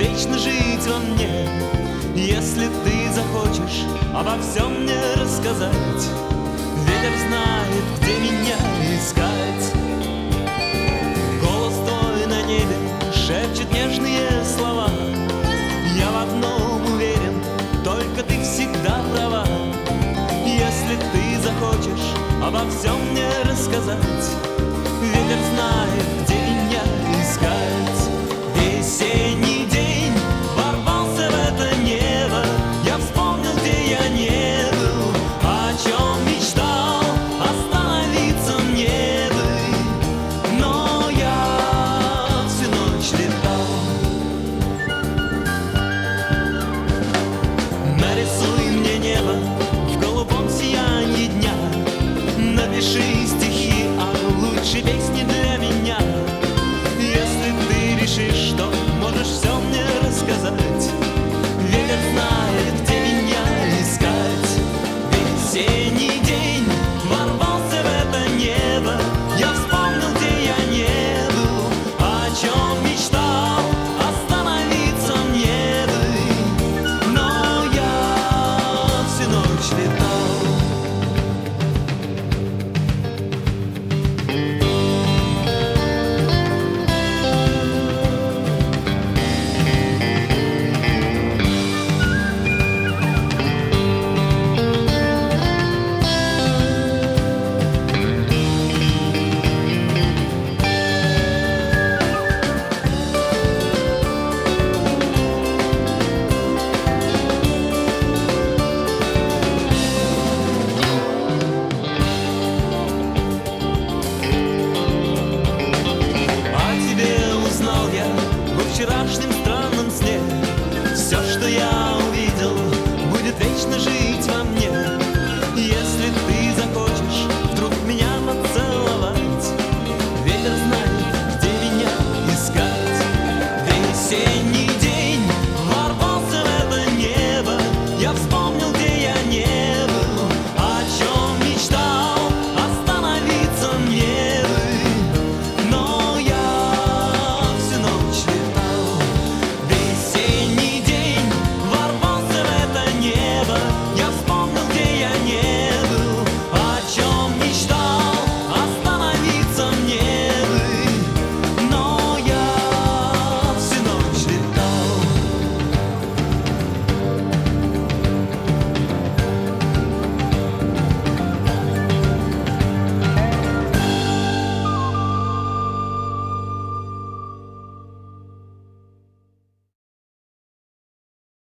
вечно жить во мне. Если ты захочешь обо всем мне рассказать, ветер знает, где меня искать. Голос твой на небе шепчет нежные слова. Я в одном уверен, только ты всегда права. Если ты захочешь обо всем